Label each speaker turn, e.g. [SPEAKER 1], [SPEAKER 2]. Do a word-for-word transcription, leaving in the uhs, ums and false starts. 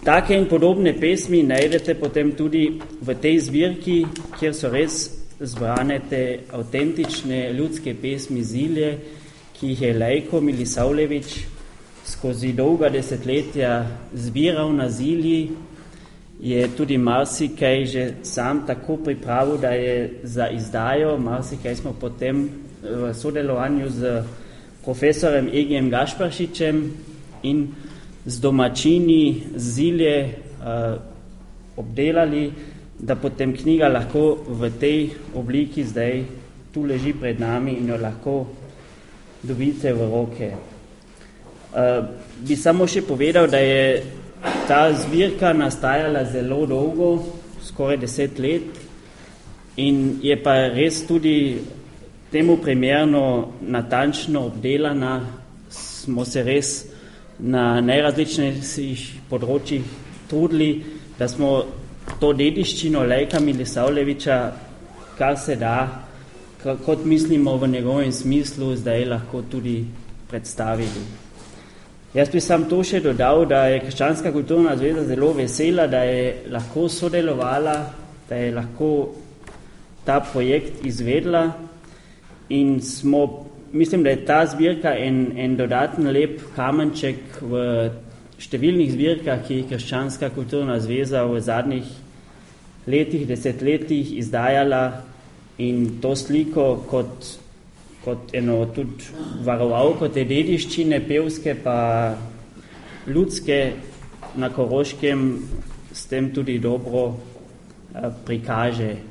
[SPEAKER 1] Take in podobne pesmi najdete potem tudi v tej zbirki, kjer so res zbrane te avtentične ljudske pesmi z Ilije, ki jih je Lejko Milisavljević skozi dolga desetletja zbiral na Iliji, je tudi marsikaj že sam tako pripravil, da je za izdajo, marsikaj smo potem v sodelovanju z profesorem Egijem Gašparšičem in z domačini z Ilije uh, obdelali, da potem knjiga lahko v tej obliki zdaj tu leži pred nami in jo lahko dobite v roke. Uh, bi samo še povedal, da je ta zbirka nastajala zelo dolgo, skoraj deset let, in je pa res tudi temu primerno natančno obdelana. Smo se res na najrazličnejših področjih trudili, da smo to dediščino Lejka Milisavljevića, kar se da, kot mislimo v njegovem smislu, zdaj lahko tudi predstavili. Jaz bi sam to še dodal, da je Krščanska kulturna zveza zelo vesela, da je lahko sodelovala, da je lahko ta projekt izvedla in smo, mislim, da je ta zbirka en, en dodaten lep kamenček v številnih zbirkah, ki je Krščanska kulturna zveza v zadnjih letih, desetletjih izdajala in to sliko kot kot eno tudi varovalko te dediščine, pevske pa ljudske na Koroškem, s tem tudi dobro prikaže.